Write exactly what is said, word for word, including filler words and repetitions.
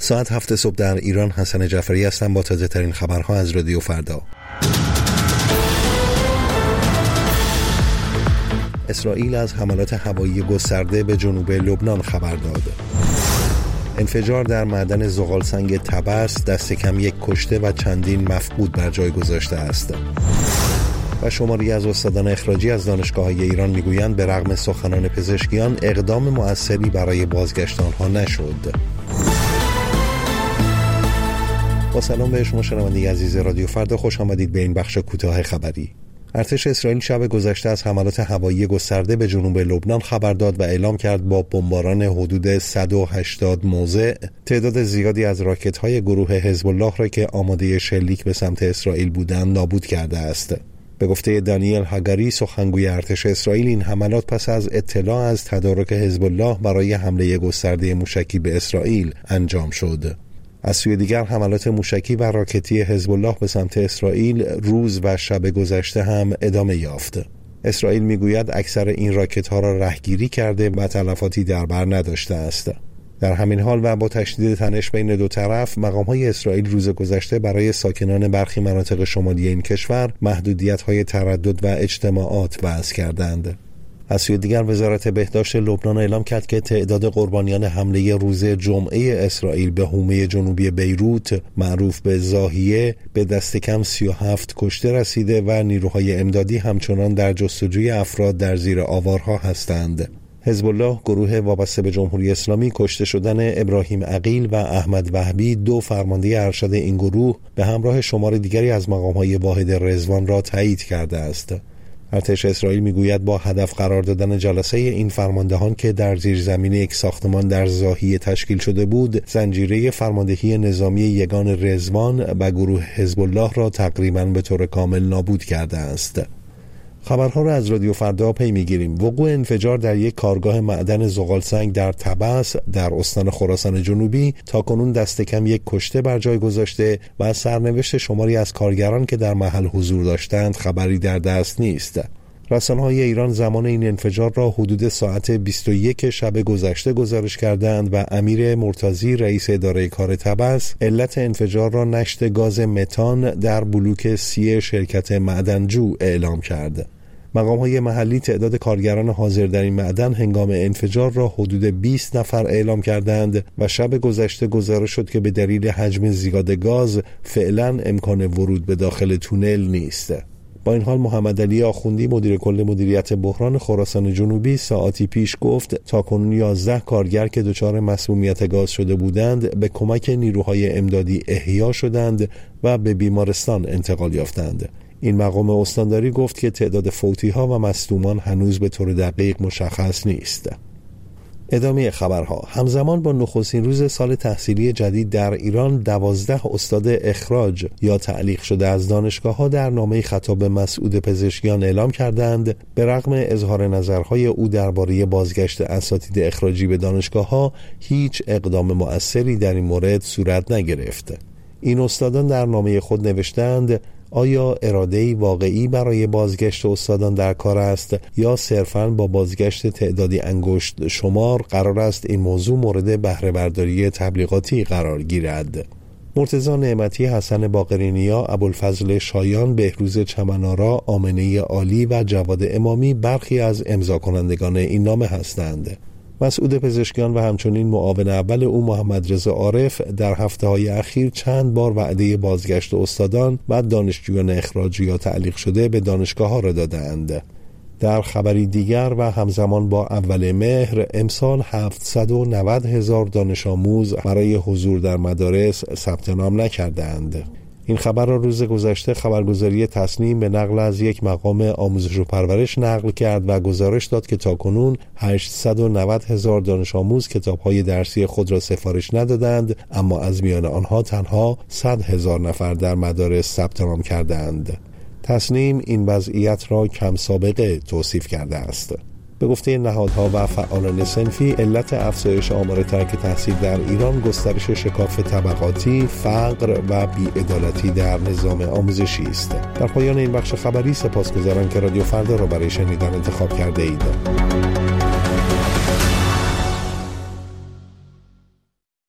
ساعت هفت صبح در ایران. حسن جعفری هستم با تازه ترین خبرها از رادیو فردا. اسرائیل از حملات هوایی گسترده به جنوب لبنان خبر داد. انفجار در معدن زغالسنگ طبس، دست کم یک کشته و چندین مفقود بر جای گذاشته است. و شماری از استادان اخراجی از دانشگاه‌های ایران میگویند به رغم سخنان پزشکیان اقدام مؤثری برای بازگشت آنها نشد. با سلام به شما شنوندگان عزیز رادیو فردا، خوش آمدید به این بخش کوتاه خبری. ارتش اسرائیل شب گذشته از حملات هوایی گسترده به جنوب لبنان خبر داد و اعلام کرد با بمباران حدود صد و هشتاد موضع تعداد زیادی از راکت‌های گروه حزب الله را که آماده شلیک به سمت اسرائیل بودند نابود کرده است. به گفته دانیل هاگاری، سخنگوی ارتش اسرائیل، این حملات پس از اطلاع از تدارک حزب الله برای حمله گسترده موشکی به اسرائیل انجام شد. از سوی دیگر حملات موشکی و راکتی حزب الله به سمت اسرائیل روز و شب گذشته هم ادامه یافت. اسرائیل میگوید اکثر این راکت‌ها را رهگیری کرده و تلفاتی در بر نداشته است. در همین حال و با تشدید تنش بین دو طرف، مقام‌های اسرائیل روز گذشته برای ساکنان برخی مناطق شمالی این کشور محدودیت‌های تردد و اجتماعات وضع کردند. از سوی دیگر وزارت بهداشت لبنان اعلام کرد که تعداد قربانیان حمله روز جمعه اسرائیل به حومه جنوبی بیروت معروف به زاهیه به دست کم سی و هفت کشته رسیده و نیروهای امدادی همچنان در جستجوی افراد در زیر آوارها هستند. حزب الله، گروه وابسته به جمهوری اسلامی، کشته شدن ابراهیم عقیل و احمد وهبی، دو فرمانده ارشد این گروه، به همراه شمار دیگری از مقام‌های واحد رضوان را تایید کرده است. ارتش اسرائیل میگوید با هدف قرار دادن جلسه این فرماندهان که در زیرزمین یک ساختمان در زاهیه تشکیل شده بود، زنجیره فرماندهی نظامی یگان رضوان و گروه حزب الله را تقریباً به طور کامل نابود کرده است. خبرها را از رادیو فردا پی میگیریم. وقوع انفجار در یک کارگاه معدن زغالسنگ در طبس در استان خراسان جنوبی تاکنون دست کم یک کشته بر جای گذاشته و از سرنوشت شماری از کارگران که در محل حضور داشتند خبری در دست نیست. رسانه‌های ایران زمان این انفجار را حدود ساعت بیست و یک شب گذشته گزارش کردند و امیر مرتضی، رئیس اداره کار طبس، علت انفجار را نشت گاز متان در بلوک سی شرکت معدنجو اعلام کرد. مقام‌های محلی تعداد کارگران حاضر در این معدن هنگام انفجار را حدود بیست نفر اعلام کردند و شب گذشته گزارش شد که به دلیل حجم زیاد گاز فعلا امکان ورود به داخل تونل نیست. با این حال محمد علی آخوندی، مدیر کل مدیریت بحران خراسان جنوبی، ساعتی پیش گفت تاکنون یازده کارگر که دچار مسمومیت گاز شده بودند به کمک نیروهای امدادی احیا شدند و به بیمارستان انتقال یافتند. این مقام استانداری گفت که تعداد فوتی‌ها و مصدومان هنوز به طور دقیق مشخص نیست. ادامه خبرها. همزمان با نخستین روز سال تحصیلی جدید در ایران، دوازده استاد اخراج یا تعلیق شده از دانشگاه‌ها در نامه خطاب مسعود پزشکیان اعلام کردند به رغم اظهار نظرهای او درباره بازگشت اساتید اخراجی به دانشگاه‌ها، هیچ اقدام مؤثری در این مورد صورت نگرفت. این استادان در نامه خود نوشتند: آیا اراده‌ای واقعی برای بازگشت استادان در کار است یا صرفاً با بازگشت تعدادی انگشت شمار قرار است این موضوع مورد بهره برداری تبلیغاتی قرار گیرد؟ مرتضی نعمتی، حسن باقرینیا، ابوالفضل شایان، بهروز چمنارا، آمنه عالی و جواد امامی برخی از امضا کنندگان این نامه هستند. مسعود پزشکیان و همچنین معاون اول او محمد رضا عارف در هفته‌های اخیر چند بار وعده بازگشت استادان و دانشجویان اخراجی یا تعلیق شده به دانشگاه‌ها را دادند. در خبری دیگر و همزمان با اول مهر، امسال هفتصد و نود هزار دانش آموز برای حضور در مدارس ثبت نام نکردند. این خبر را روز گذشته خبرگزاری تصنیم به نقل از یک مقام آموزش و پرورش نقل کرد و گزارش داد که تاکنون هشتصد و نود هزار دانش آموز کتاب‌های درسی خود را سفارش ندادند، اما از میان آنها تنها صد هزار نفر در مدارس ثبت نام کردند. تصنیم این وضعیت را کم سابقه توصیف کرده است. به گفته نهادها و فعالان صنفی، علت افزایش آمار ترک تحصیل در ایران گسترش شکاف طبقاتی، فقر و بی‌عدالتی در نظام آموزشی است. در پایان این بخش خبری سپاسگزارم که رادیو فردا را برای شنیدن انتخاب کرده اید.